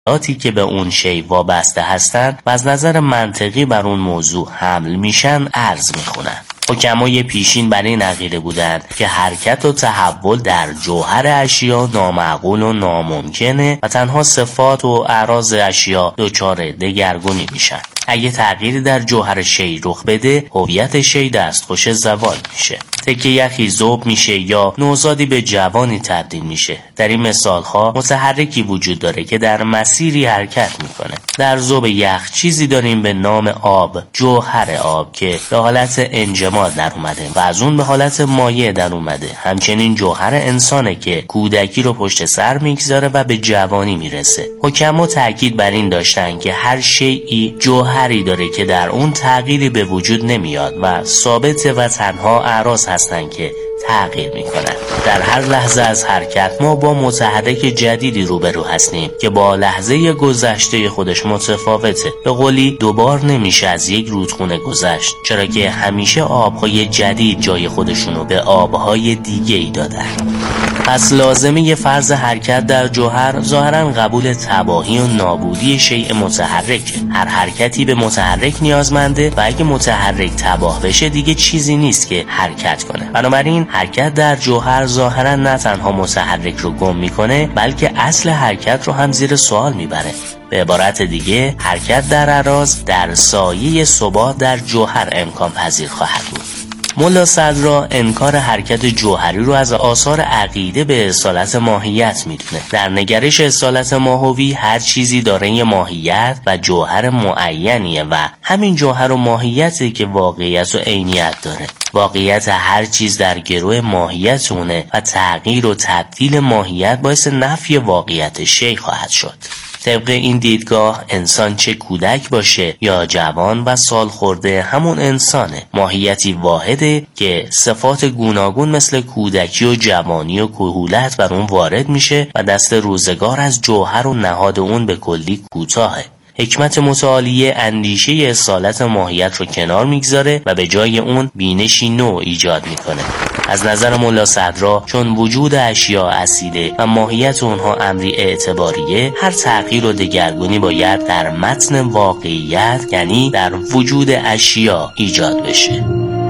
ذاتی که به اون شی وابسته هستند و از نظر منطقی بر اون موضوع حمل میشن عرض میخونن. حکمای پیشین بر این عقیده بودند که حرکت و تحول در جوهر اشیا نامعقول و ناممکنه و تنها صفات و اعراض اشیا دچار دگرگونی میشن. اگه تغییری در جوهر شی رخ بده، هویت شی دستخوش زوال میشه. تکه یخی ذوب میشه یا نوزادی به جوانی تبدیل میشه. در این مثالها متحرکی وجود داره که در مسیری حرکت میکنه. در ذوب یخ چیزی داریم به نام آب، جوهر آب که به حالت انجماد در اومده و از اون به حالت مایع در اومده. همچنین جوهر انسانه که کودکی رو پشت سر میگذاره و به جوانی میرسه. حکما تاکید بر این داشتن که هر شیئی جوهری داره که در اون تغییری به وجود نمیاد و ثابته و تنها اعراض هستن که تغییر میکنن. در هر لحظه از حرکت ما با متحرک جدیدی روبرو هستیم که با لحظه گذشته خودش متفاوته. به قولی دوبار نمیشه از یک رودخونه گذشت، چرا که همیشه آبهای جدید جای خودشونو به آبهای دیگه ای دادن. پس لازمه فرض حرکت در جوهر ظاهرا قبول تباهی و نابودی شیء متحرکه. هر حرکتی به متحرک نیازمنده و اگه متحرک تباه بشه دیگه چیزی نیست که حرکت کنه. بنابراین حرکت در جوهر ظاهرا نه تنها متحرک رو گم میکنه بلکه اصل حرکت رو هم زیر سوال میبره. به عبارت دیگه حرکت در اعراض در سایه ثبات در جوهر امکان پذیر خواهد بود. ملا صدرا انکار حرکت جوهری رو از آثار عقیده به اصالت ماهیت میدونه. در نگرش اصالت ماهوی هر چیزی دارای ماهیت و جوهر معینیه و همین جوهر و ماهیتی که واقعیت و عینیت داره. واقعیت هر چیز در گروه ماهیت اونه و تغییر و تبدیل ماهیت باعث نفی واقعیت شی خواهد شد. طبق این دیدگاه انسان چه کودک باشه یا جوان و سال خورده همون انسانه. ماهیتی واحده که صفات گوناگون مثل کودکی و جوانی و کهولت بر اون وارد میشه و دست روزگار از جوهر و نهاد اون به کلی کوتاهه. حکمت متعالیه اندیشه اصالت ماهیت رو کنار میگذاره و به جای اون بینشی نو ایجاد میکنه. از نظر ملا صدرا چون وجود اشیاء اصیله و ماهیت اونها امری اعتباریه، هر تغییر و دگرگونی باید در متن واقعیت یعنی در وجود اشیاء ایجاد بشه.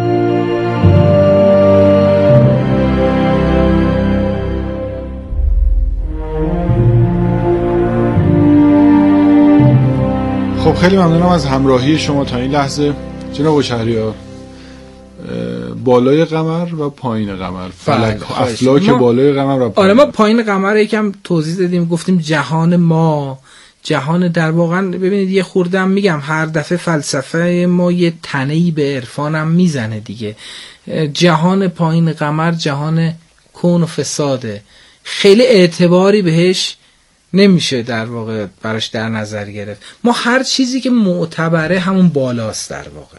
خب خیلی ممنونم از همراهی شما تا این لحظه جناب شهریار. بالای قمر و پایین قمر، فلک و افلاک بالای قمر و پایین. ما پایین قمر یکم توضیح دادیم، گفتیم جهان ما، جهان در واقع ببینید یه خوردم میگم هر دفعه فلسفه ما یه تنهی به عرفانم میزنه دیگه. جهان پایین قمر جهان کون و فساده، خیلی اعتباری بهش نمیشه در واقع براش در نظر گرفت. ما هر چیزی که معتبره همون بالاست در واقع.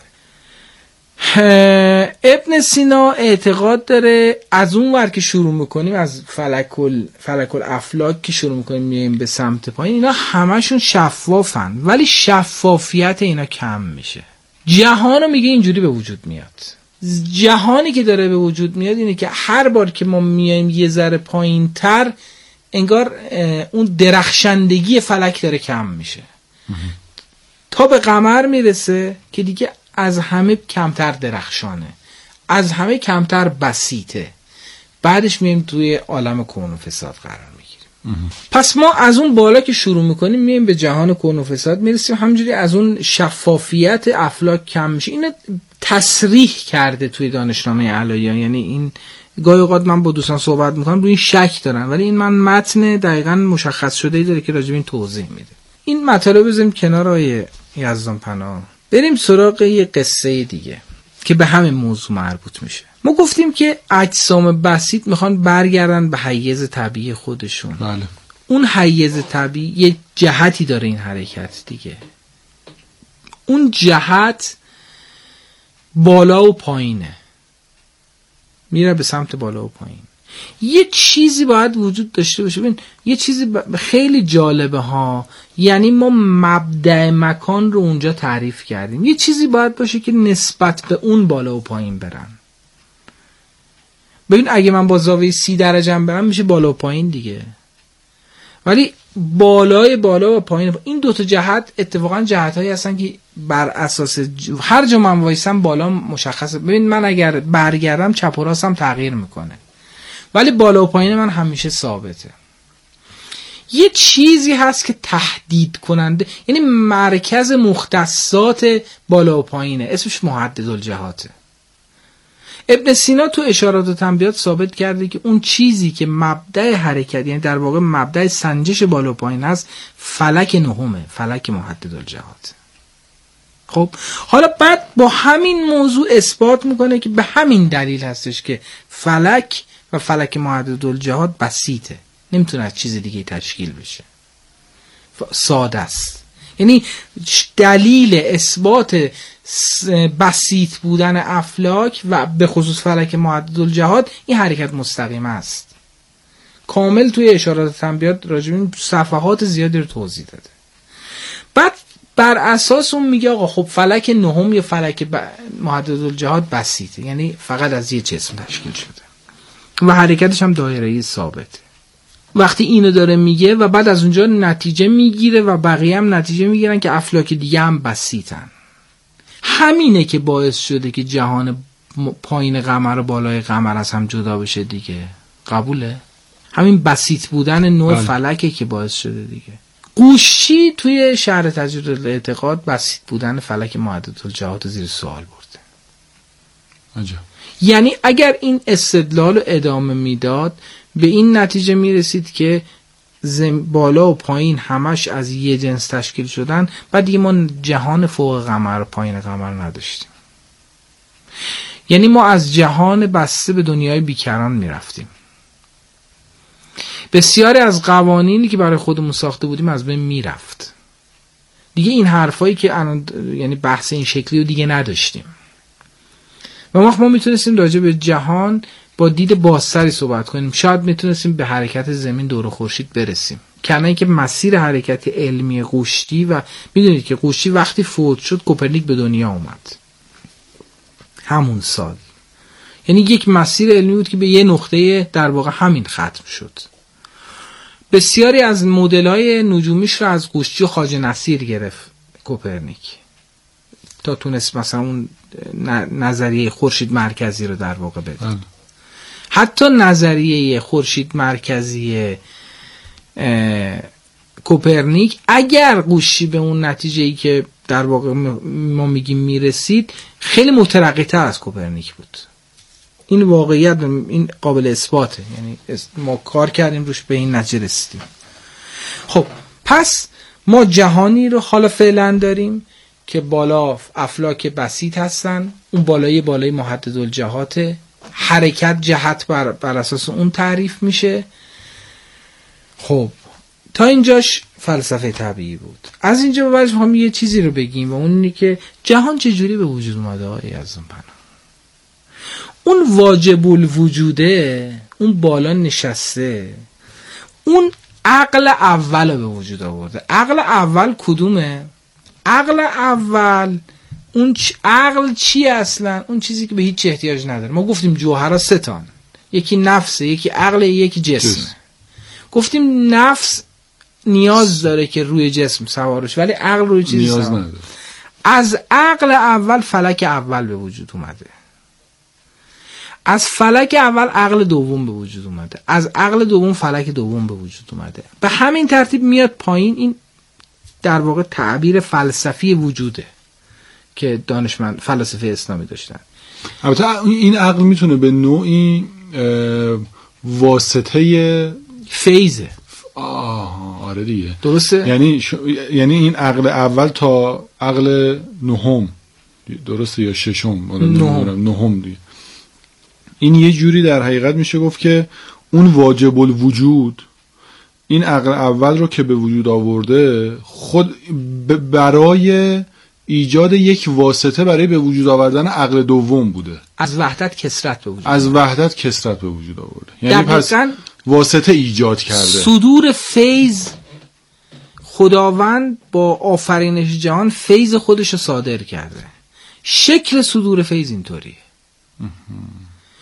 ابن سینا اعتقاد داره از اون ور که شروع میکنیم، از فلک الافلاک که شروع میکنیم میایم به سمت پایین، اینا همشون شفافن ولی شفافیت اینا کم میشه. جهانو میگه اینجوری به وجود میاد. جهانی که داره به وجود میاد اینه که هر بار که ما میایم یه ذره پایین تر انگار اون درخشندگی فلک داره کم میشه تا به قمر میرسه که دیگه از همه کمتر درخشانه، از همه کمتر بسیطه. بعدش میایم توی عالم کون و فساد قرار میگیریم. پس ما از اون بالا که شروع میکنیم میایم به جهان کون و فساد میرسیم، همونجوری از اون شفافیت افلاک کم میشه. اینو تصریح کرده توی دانشنامه علاییان. یعنی این گاهی اوقات من با دوستان صحبت میکنم روی این شک دارن، ولی این من متن دقیقاً مشخص شده‌ای داره که راجع به این توضیح میده. این مطالب بزنیم کنار آیه یزدان پناه، بریم سراغ یه قصه دیگه که به همین موضوع مربوط میشه. ما گفتیم که اجسام بسیط میخوان برگردن به حیز طبیعی خودشون. بله. اون حیز طبیعی یه جهتی داره این حرکت دیگه. اون جهت بالا و پایینه، میره به سمت بالا و پایین. یه چیزی باید وجود داشته باشه. ببین یه چیزی خیلی جالبه ها، یعنی ما مبدأ مکان رو اونجا تعریف کردیم. یه چیزی باید باشه که نسبت به اون بالا و پایین برن. ببین اگه من با زاویه 30 درجه برم میشه بالا و پایین دیگه، ولی بالای بالا و پایین، این دو تا جهت اتفاقا جهت‌هایی هستن که بر اساس هر جا من وایسم بالا مشخصه. ببین من اگر برگردم چپ و راستم تغییر میکنه، ولی بالا و پایین من همیشه ثابته. یه چیزی هست که تهدید کننده، یعنی مرکز مختصات بالا و پایینه، اسمش محددالجهاته. ابن سینا تو اشارات و تنبیهات ثابت کرده که اون چیزی که مبدأ حرکت، یعنی در واقع مبدأ سنجش بالا و پایین هست، فلک نهمه، فلک محددالجهاته. خب حالا بعد با همین موضوع اثبات میکنه که به همین دلیل هستش که فلک و فلک محددالجهات بسیطه، نمیتونه از چیز دیگه تشکیل بشه، ساده است. یعنی دلیل اثبات بسیط بودن افلاک و به خصوص فلک محددالجهات این حرکت مستقیم است. کامل توی اشارات تنبیهات راجع به این صفحات زیادی رو توضیح داده. بعد بر اساس اون میگه آقا خب فلک نهم یا فلک محددالجهات بسیطه، یعنی فقط از یه جسم تشکیل شده و حرکتش هم دایره‌ای ثابته. وقتی اینو داره میگه و بعد از اونجا نتیجه میگیره و بقیه هم نتیجه میگیرن که افلاک دیگه هم بسیطن، همینه که باعث شده که جهان پایین قمر و بالای قمر از هم جدا بشه دیگه. قبوله؟ همین بسیط بودن نوع فلکه که باعث شده دیگه. قوشی توی شرح تجرید الاعتقاد بسیط بودن فلک محددالجهات زیر سوال برده. عجب. یعنی اگر این استدلال رو ادامه میداد به این نتیجه میرسید که بالا و پایین همش از یه جنس تشکیل شدن، بعد دیگه ما جهان فوق قمر و پایین قمر نداشتیم. یعنی ما از جهان بسته به دنیای بیکران میرفتیم. بسیاری از قوانینی که برای خودمون ساخته بودیم از بین میرفت. دیگه این حرفایی که یعنی بحث این شکلی رو دیگه نداشتیم و ما میتونستیم راجع به جهان با دید بازتری صحبت کنیم. شاید میتونستیم به حرکت زمین دور خورشید برسیم، کنه اینکه مسیر حرکت علمی قوشتی، و میدونید که قوشتی وقتی فوت شد کوپرنیک به دنیا اومد همون سال، یعنی یک مسیر علمی بود که به یه نقطه در واقع همین ختم شد. بسیاری از مدل‌های نجومیش رو از قوشتی و خواجه نصیر گرفت کوپرنیک تا تونست مثلا اون نظریه خورشید مرکزی رو در واقع بده. حتی نظریه خورشید مرکزی کوپرنیک اگر قوشتی به اون نتیجه‌ای که در واقع ما میگیم میرسید خیلی مترقی‌تر از کوپرنیک بود. این واقعیت، این قابل اثباته، یعنی ما کار کردیم روش به این نتیجه رسیدیم. خب پس ما جهانی رو حالا فعلا داریم که بالا افلاک بسیط هستن، اون بالای محددالجهات، حرکت جهت بر اساس اون تعریف میشه. خب تا اینجاش فلسفه طبیعی بود. از اینجا به بعد هم یه چیزی رو بگیم و اون اینه که جهان چجوری به وجود اومده آقای اعظم پناه؟ اون واجب الوجوده، اون بالا نشسته، اون عقل اول رو به وجود آورده. عقل اول کدومه؟ عقل اول اون عقل چی اصلا؟ اون چیزی که به هیچ احتیاج نداره. ما گفتیم جوهرها سه تان، یکی نفسه، یکی عقل، یکی جسمه. گفتیم نفس نیاز داره که روی جسم سوارش، ولی عقل روی چیزی نیاز نداره. از عقل اول فلک اول به وجود اومده، از فلک اول عقل دوم به وجود اومده، از عقل دوم فلک دوم به وجود اومده. به همین ترتیب میاد پایین. این در واقع تعبیر فلسفی وجوده که دانشمند فلسفه اسلامی داشتن. البته این عقل میتونه به نوعی واسطه فیضه. آره دیگه، درسته. یعنی این عقل اول تا عقل نهم، درسته یا ششم، نهم دیگه. این یه جوری در حقیقت میشه گفت که اون واجب الوجود، این عقل اول رو که به وجود آورده، خود برای ایجاد یک واسطه برای به وجود آوردن عقل دوم بوده. از وحدت کثرت به وجود آورده. یعنی پس واسطه ایجاد کرده. صدور فیض، خداوند با آفرینش جهان فیض خودش رو صادر کرده. شکل صدور فیض اینطوریه.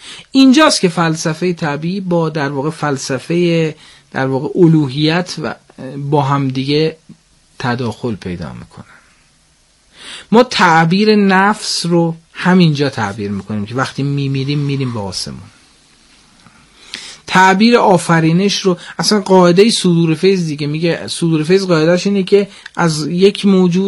اینجاست که فلسفه طبیعی با در واقع فلسفه در واقع الوهیت و با هم دیگه تداخل پیدا میکنن. ما تعبیر نفس رو همینجا تعبیر میکنیم که وقتی میریم به آسمون. تعبیر آفرینش رو اصلا قاعده صدور فیض دیگه میگه، صدور فیض قاعدهش اینه که از یک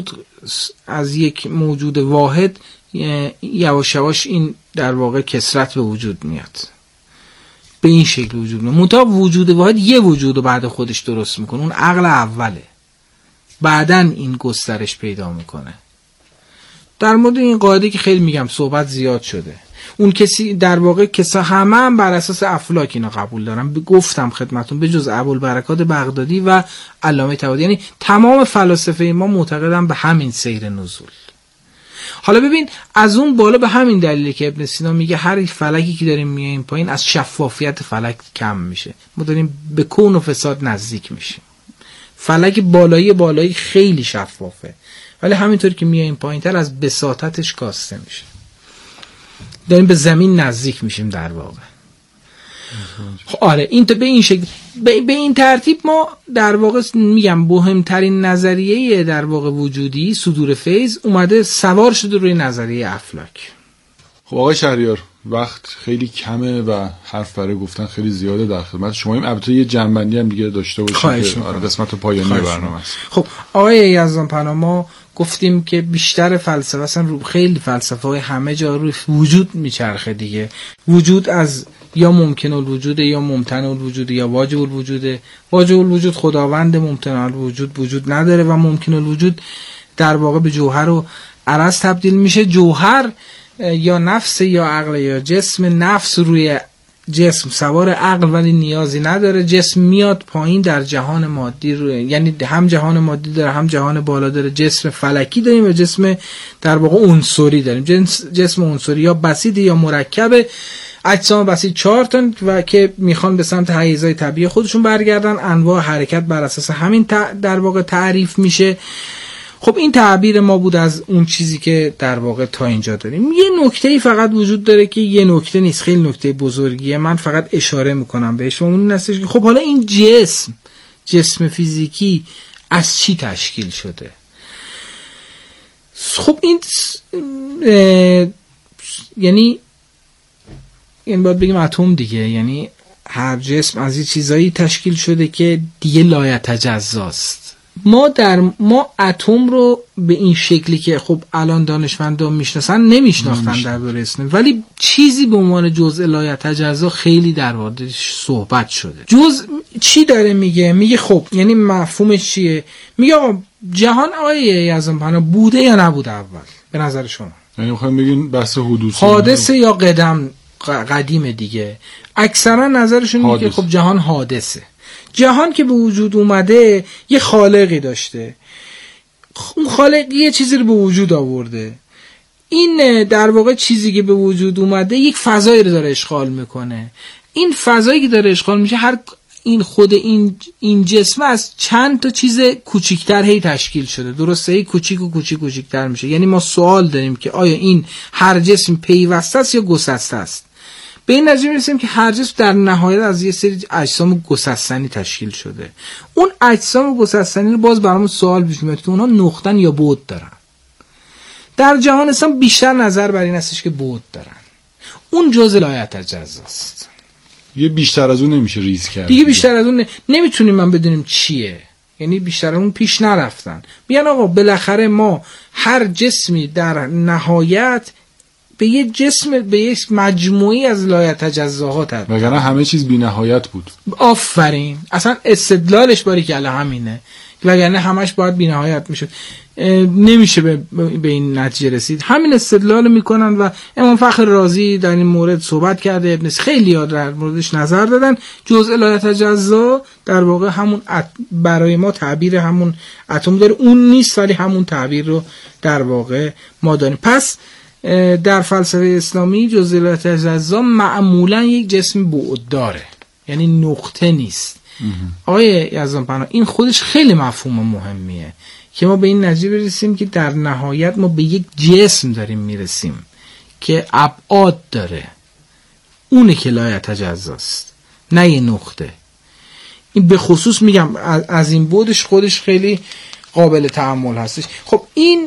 موجود واحد یواش یواش این در واقع کثرت به وجود میاد، به این شکل وجود میاد. منتها وجود واحد یه وجود رو بعد خودش درست میکنه، اون عقل اوله، بعدن این گسترش پیدا میکنه. در مورد این قاعده که خیلی میگم صحبت زیاد شده، اون کسی در واقع همه هم بر اساس افلاک اینا قبول دارن. گفتم خدمتون به جز ابوالبرکات بغدادی و علامه طباطبایی، یعنی تمام فلاسفه ما معتقدن به همین سیر نزول. حالا ببین از اون بالا به همین دلیله که ابن سینا میگه هر فلکی که داریم میاییم پایین از شفافیت فلک کم میشه، ما داریم به کون و فساد نزدیک میشیم. فلک بالایی خیلی شفافه، ولی همینطور که میاییم پایینتر از بساطتش کاسته میشه، داریم به زمین نزدیک میشیم در واقع. آره این به این شکل، به این ترتیب ما در واقع میگم مهمترین نظریه در واقع وجودی صدور فیض اومده سوار شده روی نظریه افلاک. خب آقای شهریار وقت خیلی کمه و حرف برای گفتن خیلی زیاده، در خدمت شماییم. البته یه جنبندی هم دیگه داشته باشیم که قسمت پایانی برنامه است. خب آقای یزدان پناه، ما گفتیم که بیشتر فلسفه اصلا رو خیلی فلسفه های همه جا روی وجود میچرخه دیگه. وجود از یا ممکن الوجود یا ممتنع الوجود یا واجب الوجود. واجب الوجود خداوند، ممتنع الوجود وجود نداره و ممکن الوجود در واقع به جوهر و عرض تبدیل میشه. جوهر یا نفس یا عقل یا جسم، نفس روی جسم سوار عقل ولی نیازی نداره. جسم میاد پایین در جهان مادی رو، یعنی هم جهان مادی داره هم جهان بالا داره. جسم فلکی داریم و جسم در واقع عنصری داریم. جسم عنصری یا بسیط یا مرکبه. اجسام بسیط 4 تا و که میخوان به سمت حیزهای طبیعی خودشون برگردن. انواع حرکت بر اساس همین در واقع تعریف میشه. خب این تعبیر ما بود از اون چیزی که در واقع تا اینجا داریم. یه نکته‌ای فقط وجود داره که یه نکته نیست، خیلی نکته بزرگیه، من فقط اشاره میکنم بهش. اون هستش که خب حالا این جسم فیزیکی از چی تشکیل شده؟ خب این یعنی باید بگیم اتم دیگه، یعنی هر جسم از این چیزایی تشکیل شده که دیگه لایتجزاست. ما اتم رو به این شکلی که خب الان دانشمندان میشناسن نمیشناختن درباره اسم، ولی چیزی به عنوان جزء لایتجزا خیلی در موردش صحبت شده. جزء چی داره میگه خب یعنی مفهومش چیه؟ میگه آقا جهان آقای یزدان پناه بوده یا نبوده اول به نظر شما؟ یعنی میخوایم بگین بحث حادثه یا قدیم دیگه. اکثرا نظرشون میگه خب جهان حادثه. جهان که به وجود اومده یه خالقی داشته، اون خالق یه چیزی رو به وجود آورده. این در واقع چیزی که به وجود اومده یک فضایی رو داره اشغال میکنه. این فضایی که داره اشغال میشه خود این جسم از چند تا چیز کوچیکتر هی تشکیل شده. درسته؟ هی کوچیکتر میشه. یعنی ما سوال داریم که آیا این هر جسم پیوسته است یا گسسته است؟ به این نتیجه میرسیم که هر جسم در نهایت از یه سری اجسام گسستنی تشکیل شده. اون اجسام گسستنی رو باز برامون سوال پیش میاد که اونها نقطن یا بعد دارن. در جهان اسلام بیشتر نظر بر این هستش که بعد دارن. اون جزء لایتجزاست. یه بیشتر از اون نمیشه ریز کرد دیگه. بیشتر از اون نمیتونیم من بدونیم چیه. یعنی بیشتر از اون پیش نرفتن. میگن آقا بالاخره ما هر جسمی در نهایت به یه جسم، به یک مجموعی از لایتجزاها تبدیل میشه. وگرنه همه چیز بی نهایت بود. آفرین. اصلا استدلالش باری که همینه، وگرنه همش باید بی نهایت میشد. نمیشه به این نتیجه رسید. همین استدلال میکنن و امام فخر رازی در این مورد صحبت کرده، ابن خیلی ها در موردش نظر دادن. جزء لایتجزا در واقع همون برای ما تعبیر همون اتم داره، اون نیست ولی همون تعبیر رو در واقع ما داریم. پس در فلسفه اسلامی جزء لایتجزا معمولا یک جسم بعد داره، یعنی نقطه نیست. آقای یزدان پناه این خودش خیلی مفهوم مهمیه که ما به این نتیجه برسیم که در نهایت ما به یک جسم داریم میرسیم که ابعاد داره، اونه که لایتجزاست، نه یه نقطه. این به خصوص میگم از این بودش خودش خیلی قابل تأمل هستش. خب این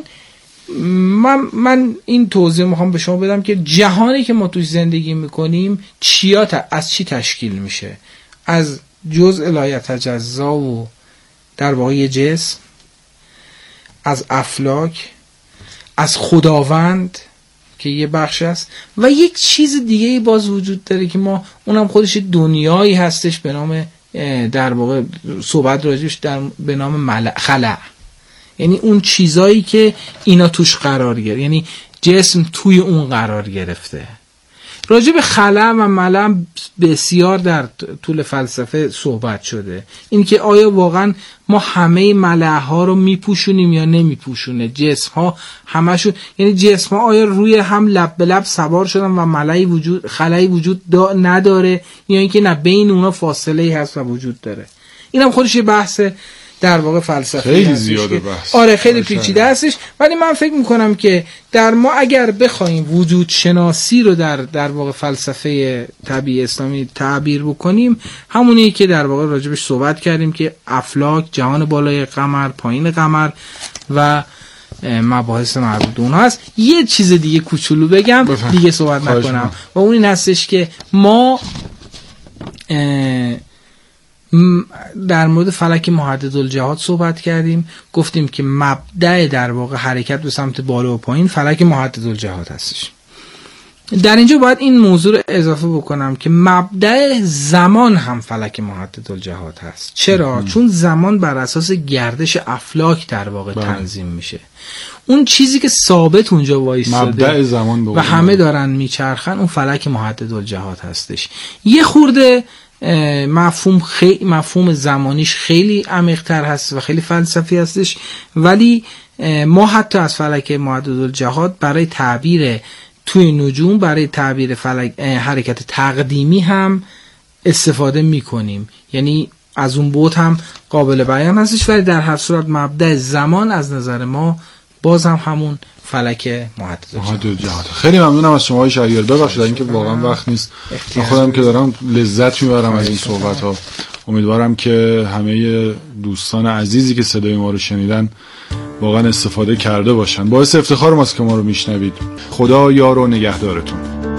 من این توضیح میخوام به شما بدم که جهانی که ما توش زندگی میکنیم از چی تشکیل میشه؟ از جزء لا یتجزا و در واقع جسم، از افلاک، از خداوند که یه بخش است و یک چیز دیگه باز وجود داره که ما اونم خودش دنیایی هستش به نام در واقع صحبت راجعش به نام خلع، یعنی اون چیزایی که اینا توش قرار گرفت، یعنی جسم توی اون قرار گرفته. راجع به خلع و ملع بسیار در طول فلسفه صحبت شده، این که آیا واقعا ما همه ملع ها رو میپوشونیم یا نمیپوشونه، جسم ها همشون، یعنی جسم ها آیا روی هم لب به لب سوار شدن و خلایی وجود نداره یا اینکه نه بین اونا فاصله هست و وجود داره. اینم خودش یه بحث در واقع فلسفی خیلی زیاده بحث. آره خیلی پیچیده هستش، ولی من فکر میکنم که در ما اگر بخوایم وجود شناسی رو در واقع فلسفه طبیعی اسلامی تعبیر بکنیم، همونی که در واقع راجبش صحبت کردیم که افلاک، جهان بالای قمر، پایین قمر و مباحث مربوط به اونها هست. یه چیز دیگه کوچولو بگم دیگه صحبت نکنم و اون این هستش که ما در مورد فلک محددالجهات صحبت کردیم، گفتیم که مبدأ در واقع حرکت به سمت بالا و پایین فلک محددالجهات هستش. در اینجا باید این موضوع رو اضافه بکنم که مبدأ زمان هم فلک محددالجهات هست. چرا؟ چون زمان بر اساس گردش افلاک در واقع تنظیم میشه. اون چیزی که ثابت اونجا وایساده مبدأ زمان و همه دارن میچرخن، اون فلک محددالجهات هستش. یه خورده مفهوم زمانیش خیلی عمیق‌تر هست و خیلی فلسفی هستش، ولی ما حتی از فلک محددالجهات برای تعبیر توی نجوم، برای تعبیر حرکت تقدیمی هم استفاده میکنیم، یعنی از اون بود هم قابل بیان هستش، ولی در هر صورت مبدأ زمان از نظر ما باز هم همون فلک محددالجهات. خیلی ممنونم از شما شهریار، ببخشید اینکه واقعا وقت نیست، من خودم که دارم لذت میبرم از این صحبت ها. امیدوارم که همه دوستان عزیزی که صدای ما رو شنیدن واقعا استفاده کرده باشن. باعث افتخار ماست که ما رو میشنوید. خدا یار و نگهدارتون.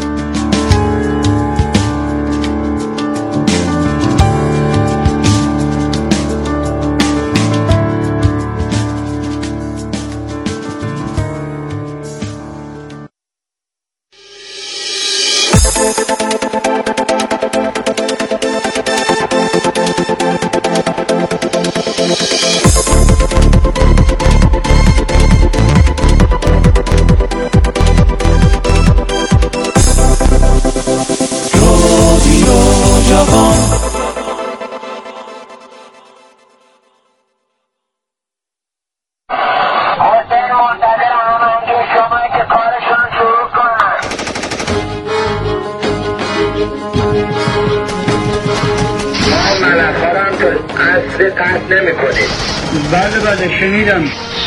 بله شنیدم.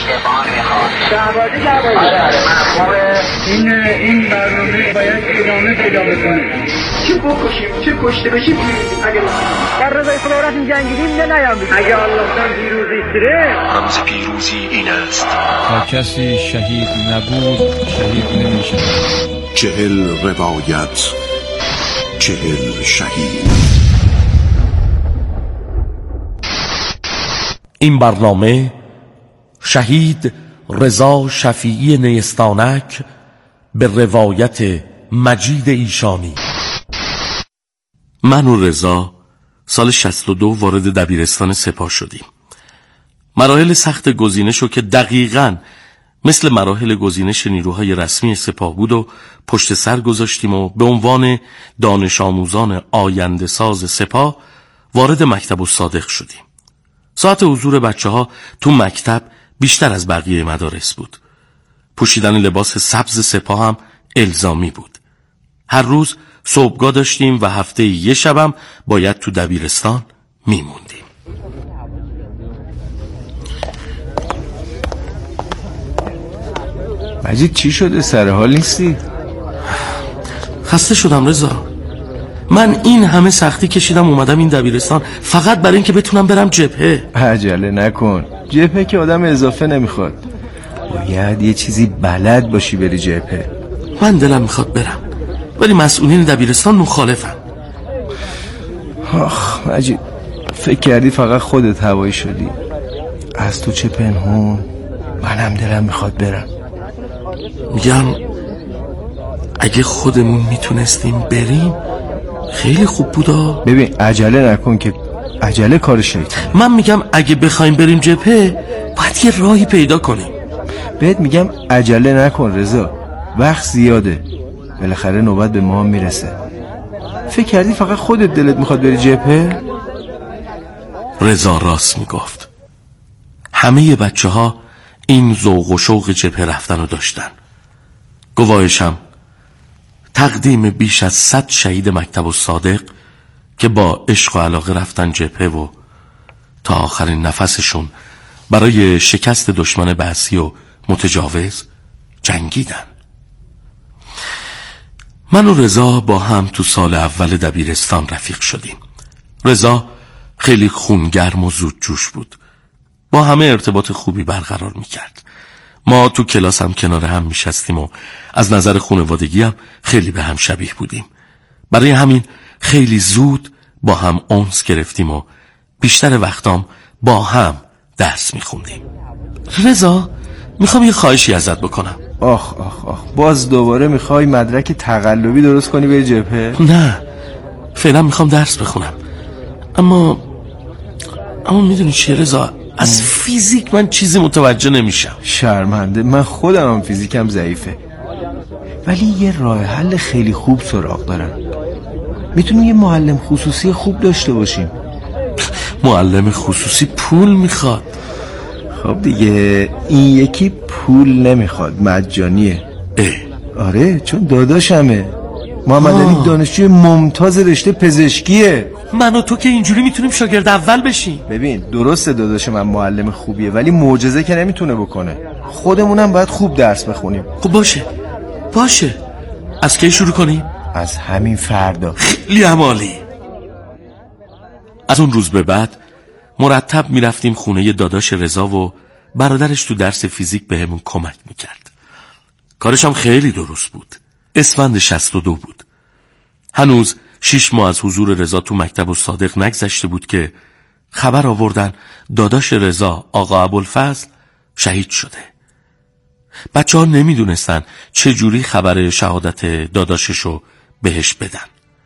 این برنامه باید ادامه پیدا بکنه. چه بکشیم چه کشته بشیم اگه در رضای خدا رفتیم جنگیدیم نیام اگه الله دن پیروزی سره رمز پیروزی این است: تا کسی شهید نبود شهید نمیشه. 40 روایت 40 شهید. این برنامه شهید رضا شفیعی نیستانک به روایت مجید ایشانی. من و رضا سال 62 وارد دبیرستان سپاه شدیم. مراحل سخت گزینشو که دقیقاً مثل مراحل گزینش نیروهای رسمی سپاه بود و پشت سر گذاشتیم و به عنوان دانش آموزان آینده ساز سپاه وارد مکتب الصادق شدیم. ساعت حضور بچه‌ها تو مکتب بیشتر از بقیه مدارس بود. پوشیدن لباس سبز سپاه هم الزامی بود. هر روز صبحگاه داشتیم و هفته یه شبم باید تو دبیرستان میموندیم. مجید چی شده؟ سر حال نیستی؟ خسته شدم رضا. من این همه سختی کشیدم اومدم این دبیرستان فقط برای اینکه بتونم برم جبهه. عجله نکن، جبهه که آدم اضافه نمیخواد، باید یه چیزی بلد باشی بری جبهه. من دلم میخواد برم ولی مسئولین دبیرستان مخالفن. آخ مجید، فکر کردی فقط خودت هوایی شدی؟ از تو چه پنهون، منم دلم میخواد برم. میگم اگه خودمون میتونستیم بریم خیلی خوب بودا. ببین عجله نکن که عجله کار شیطان. من میگم اگه بخوایم بریم جبهه باید یه راهی پیدا کنیم. بهت میگم عجله نکن رضا، وقت زیاده، بالاخره نوبت به ما هم میرسه. فکر کردی فقط خودت دلت میخواد بری جبهه؟ رضا راست میگفت. همه بچه ها این ذوق و شوق جبهه رفتن رو داشتن. گواهشم تقدیم بیش از 100 شهید مکتب الصادق که با عشق و علاقه رفتن جبهه و تا آخرین نفسشون برای شکست دشمن بعثی و متجاوز جنگیدن. من و رضا با هم تو سال اول دبیرستان رفیق شدیم. رضا خیلی خونگرم و زود جوش بود، با همه ارتباط خوبی برقرار میکرد. ما تو کلاس هم کنار هم میشستیم و از نظر خانوادگی هم خیلی به هم شبیه بودیم. برای همین خیلی زود با هم انس گرفتیم و بیشتر وقتام با هم درس میخوندیم. رضا میخوام یه خواهشی ازت بکنم. آخ آخ آخ، باز دوباره میخوای مدرک تقلبی درست کنی به جبهه؟ نه، فعلا میخوام درس بخونم. اما میدونی چیه رضا، از فیزیک من چیزی متوجه نمیشم. شرمنده، من خودم هم فیزیکم ضعیفه، ولی یه راه حل خیلی خوب سراغ دارم. میتونیم یه معلم خصوصی خوب داشته باشیم. معلم خصوصی پول میخواد. خب دیگه این یکی پول نمیخواد، مجانیه. آره، چون داداشمه. محمد علی دانشجوی ممتاز رشته پزشکیه. من و تو که اینجوری میتونیم شاگرد اول بشیم. ببین درسته داداش من معلم خوبیه، ولی معجزه که نمیتونه بکنه. خودمونم باید خوب درس بخونیم. خب باشه. از کی شروع کنیم؟ از همین فردا. خیلی عالی. از اون روز به بعد مرتب میرفتیم خونه داداش رضا و برادرش تو درس فیزیک بهمون کمک میکرد. کارش هم خیلی درست بود. اسفند 62 بود. هنوز 6 ماه از حضور رضا تو مکتب الصادق نگذشته بود که خبر آوردن داداش رضا آقا ابوالفضل شهید شده. بچه ها نمیدونستن چجوری خبر شهادت داداششو بهش بدن.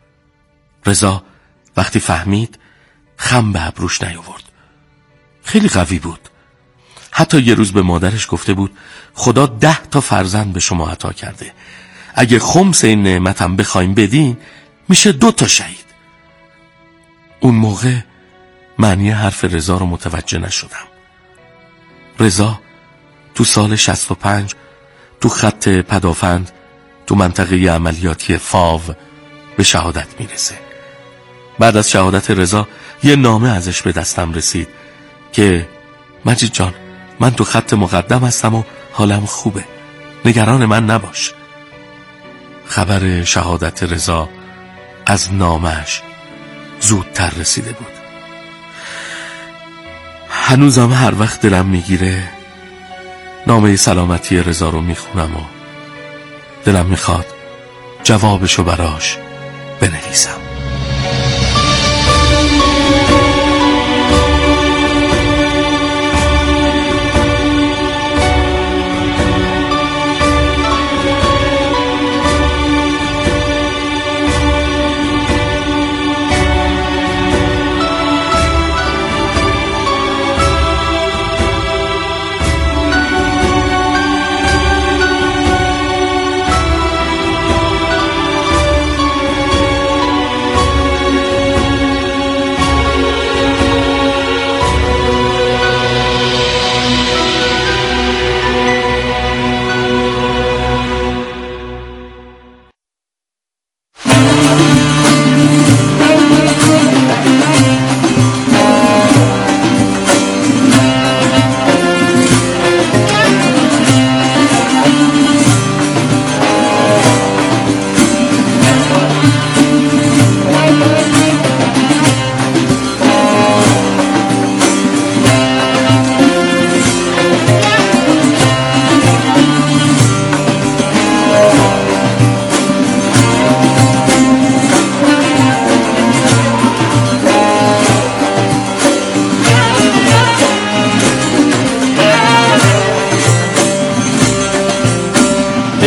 رضا وقتی فهمید خم به ابروش نیاورد. خیلی قوی بود. حتی یه روز به مادرش گفته بود خدا 10 تا فرزند به شما عطا کرده، اگه خمس این نعمتم بخوایم بدین میشه 2 تا شهید. اون موقع معنی حرف رضا رو متوجه نشدم. رضا تو سال 65 تو خط پدافند تو منطقه عملیاتی فاو به شهادت میرسه. بعد از شهادت رضا یه نامه ازش به دستم رسید که مجید جان، من تو خط مقدم هستم و حالم خوبه، نگران من نباش. خبر شهادت رضا از نامش زودتر رسیده بود. هنوزم هر وقت دلم میگیره نامه سلامتی رضا رو میخونم و دلم میخواد جوابشو براش بنویسم.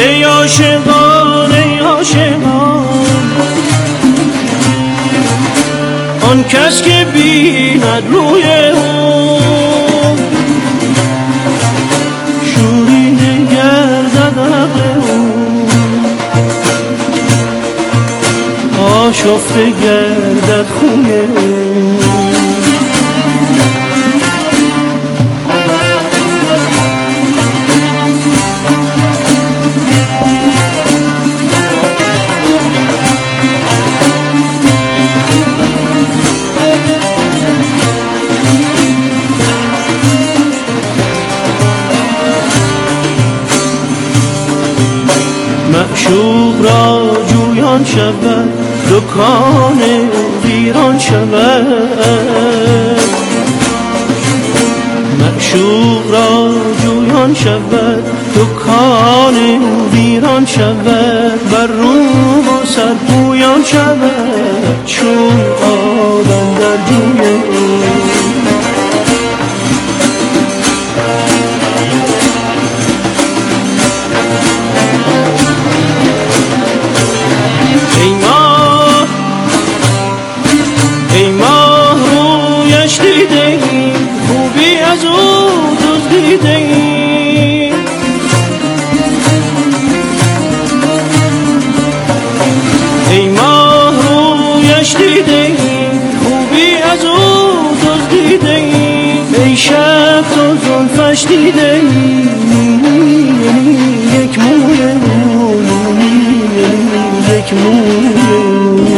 ای عاشقان ای عاشقان، آن کس که بیند روی او شورینه گردد عقل او، آشفته گردد خون او. معشوق را جویان شود، دکان ویران شود. معشوق را جویان شود، دکان ویران شود. بر روم و سرپویان شود، چون آدم در جوی او. ای ماه رویش دیده ای، خوبی از او دزدیده ای. ای ماه رویش دیده ای، خوبی از او دزدیده ای. ای شب تو زلفش دیده ای، یک موی او، یک موی او.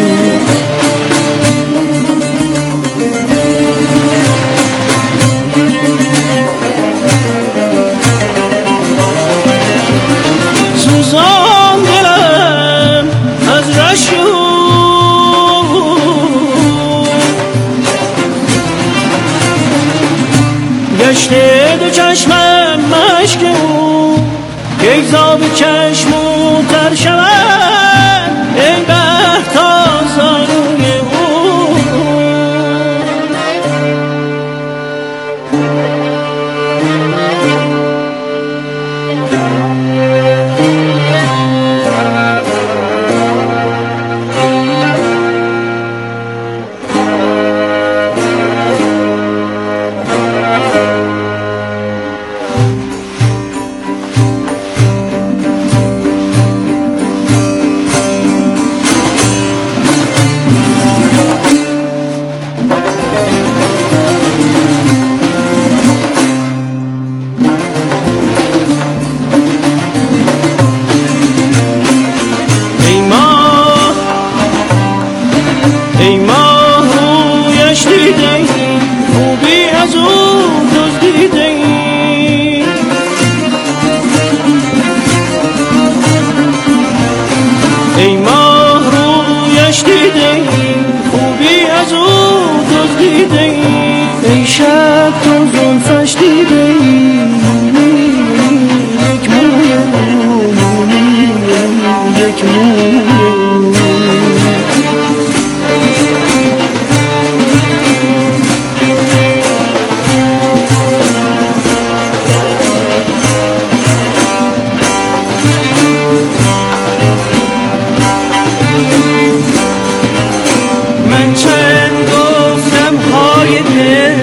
سوزان دلم از رشو، گشته دو چشمم مشک او، یک زاب چشمو تر شود، ای بر تا زانوی او. ای ماه رویش دیده ای، خوبی از او دزدیده ای. ای ماه رویش دیده ای، خوبی از او دزدیده ای. ای شب تو زلفش دیده ای، یک موی او، یک موی او. من چند گفتم های دل،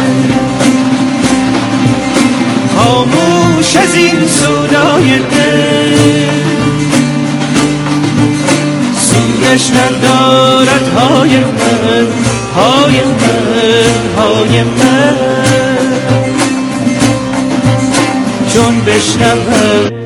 خاموش از این سودای دل. سودش ندارد های من، های من، های من. چون بشنوم